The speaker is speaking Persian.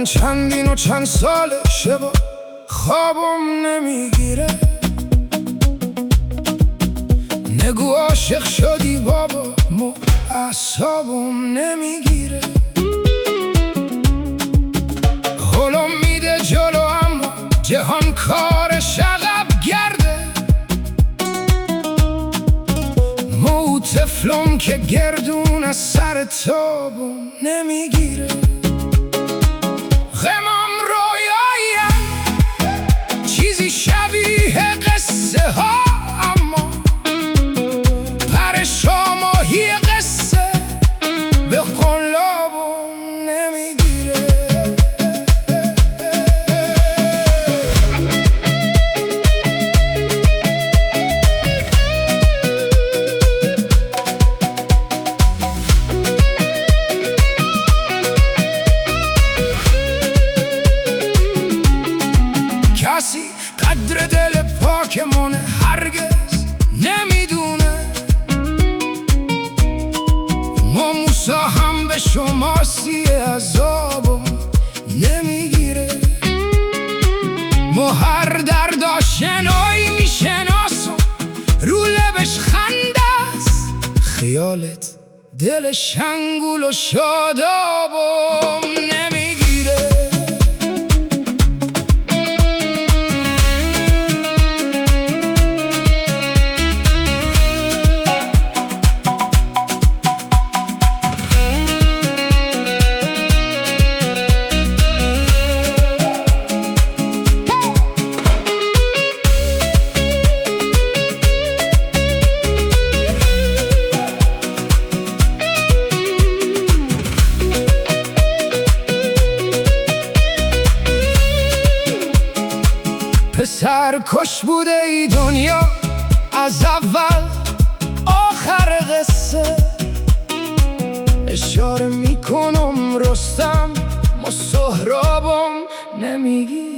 من چندین و چند سال شبا خوابم نمیگیره. نگو عاشق شدی بابا، اعصابم نمیگیره. هلو میده جلو اما جهان کارش عقب گرده. مو طفلم که گردون از سر تابم نمیگیره. غمم رویایم چیزی شبیه قصه ها، اما پر شاماهی قصه به قلابم نمیگیره. کسی قدر دل پاکمون هرگز نمیدونه. ما موسا هم به شماسی عذابم نمیگیره. ما هر درد آشنایی میشناسم، رو لبش خنده است خیالت دل شنگول و شادابم نمیگیره. پسر کش بوده ای دنیا از اول آخر قصه. اشاره میکنم رستم، ما سهرابم نمیگی.